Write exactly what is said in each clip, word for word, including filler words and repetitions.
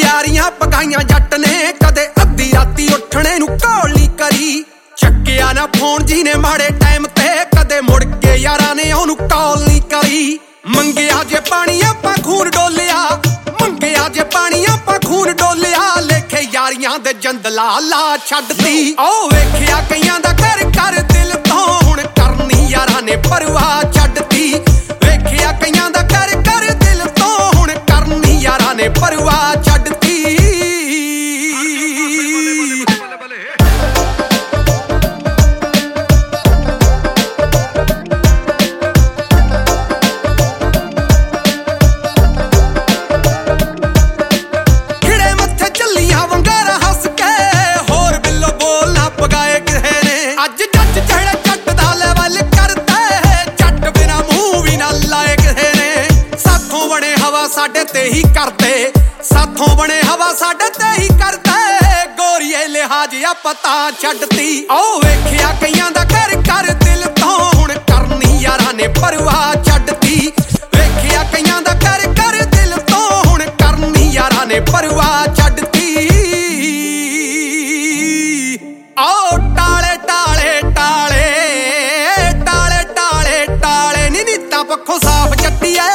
यारियां पगाइयां जट ने कदे अद्धी राती उठने नू कॉल नहीं करी चक्किया ना फोन जी ने माड़े टाइम ते कदे मुड़ के यारां ने ओनू कॉल नहीं करी मंगिया जे पानी आपां खून डोलिया मंगिया जे पानी आपां खून डोलिया लेखे यारियां दे जंदला ला छड्डती ओ वेखिया कईयां दा कर कर दिल तो हुण करनी यारां ने परवाह छड्डती वेखिया कईयां दा कर कर दिल तो हुण करनी यारां ने परवाह छड्डती साडे ते ही करते साथों बने हवा साडे ते ही करते गोरीए लिहाज आ पता छड्डती ओ वेखिया कईयां दा कर कर दिल तो हुण करनी यारां ने परवाह छड्डती वेखिया कईयां दा कर कर दिल तो हुण करनी यारां ने परवाह छड्डती ओ टाले टाले टाले टाले टाले टाले नी नीतां पक्खों साफ जट्टीए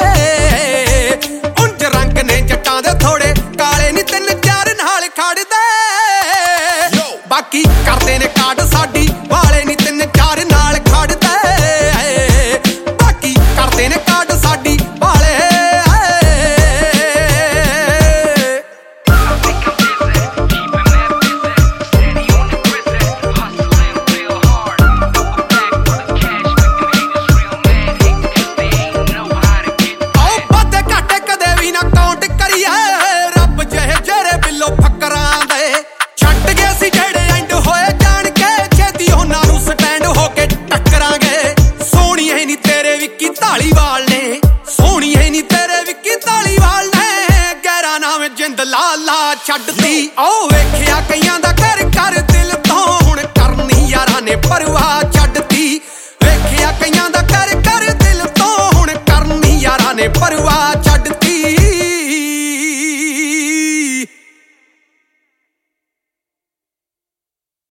ने जट्टां दे थोड़े काले नी तिन चार नाल खड़दे बाकी करदे ने काट साडी वाले नी तिन चार नाल खड़दे बाकी करदे ने काट साडी वाले धालीवाल ने सोहनी है नी तेरे विक्की धालीवाल ने गैरा नाम जिंद ला ला छड्डती ओ